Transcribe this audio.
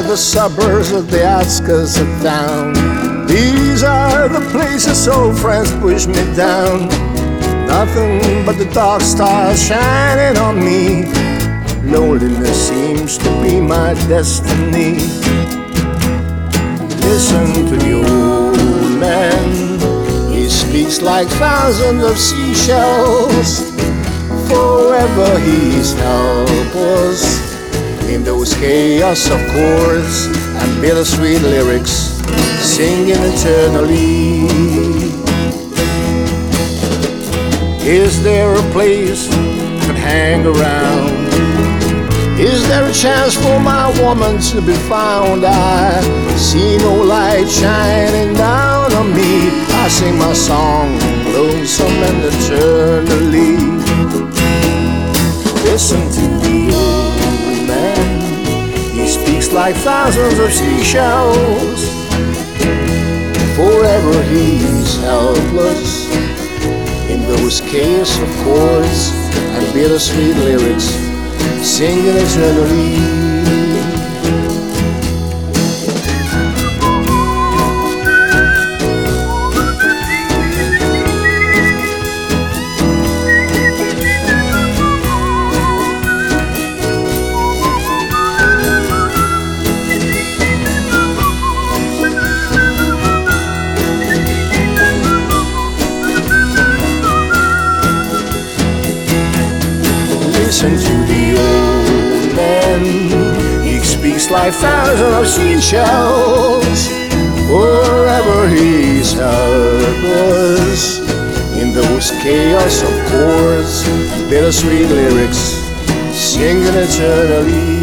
are the suburbs of the outskirts of town. These are the places old friends push me down. Nothing but the dark stars shining on me. Loneliness seems to be my destiny. Listen to the old man. He speaks like thousands of seashells. Forever he's helpless in those chaos of chords and bittersweet lyrics, singing eternally. Is there a place I can hang around? Is there a chance for my woman to be found? I see no light shining down on me. I sing my song, lonesome and eternally. Listen to the old man. He speaks like thousands of seashells. Forever he's helpless in those chaos of chords and bittersweet lyrics, singing eternally. Listen to the old man. He speaks like thousands of seashells. Forever he's helpless in those chaos of chords, bittersweet lyrics, singing eternally.